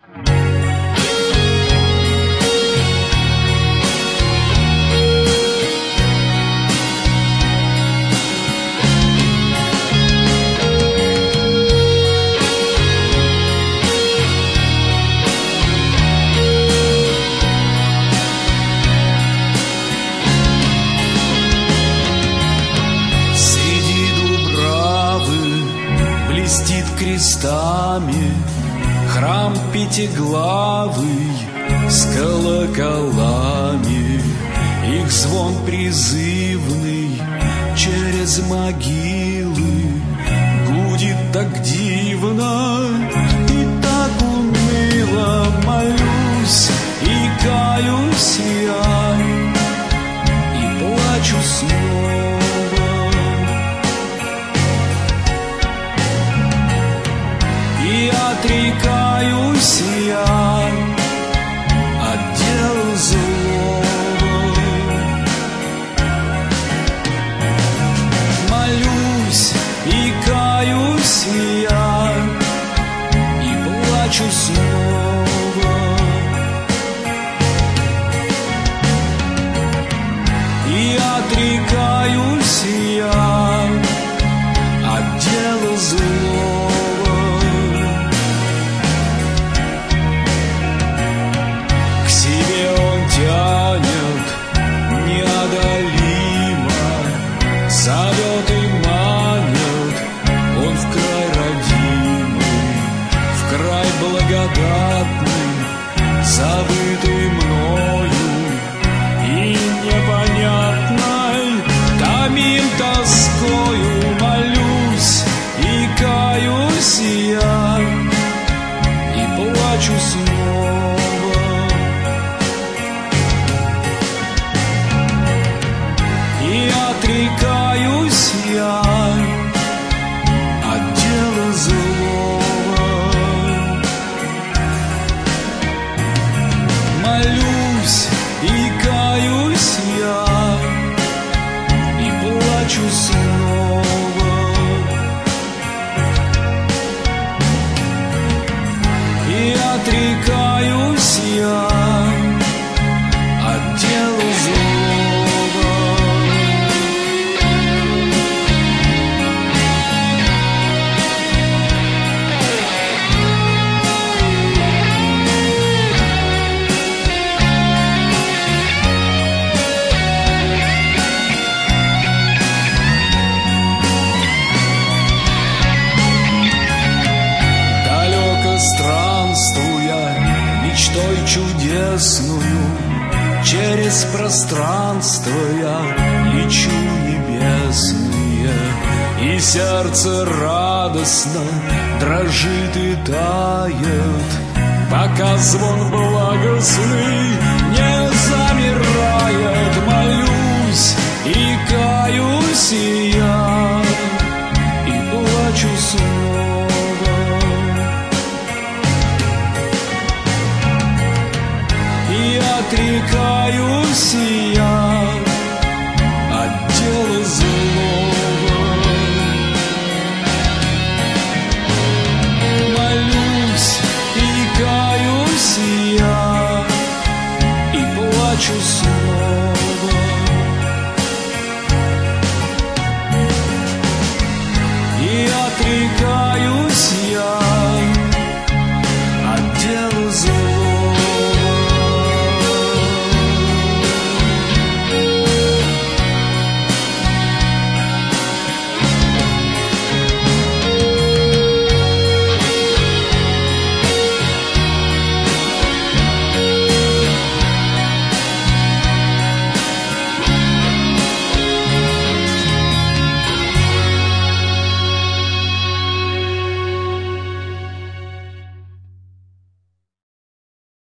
Крестами храм пятиглавый с колоколами, их звон призывный через могилы гудит так дивно и так уныло. Молюсь и каюсь я, и плачу снова. И отрекаюсь я от дел злого. Молюсь и каюсь я, и плачу снова. И отрекаюсь я от дела злого. Тянет неодолимо, зовет и манит он в край родимый, в край благодатный, забытый мною и непонятной, томим тоскою. Молюсь и каюсь я, и плачу снова. И отрекаюсь я от дела злого. Молюсь и каюсь я, и плачу снова. И отрекаюсь я от дела злого. Странствуя мечтой чудесную, через пространство я лечу небесные, и сердце радостно дрожит и тает, пока звон благостный не замирает. Молюсь и каюсь я, и плачу снова. И отрекаюсь я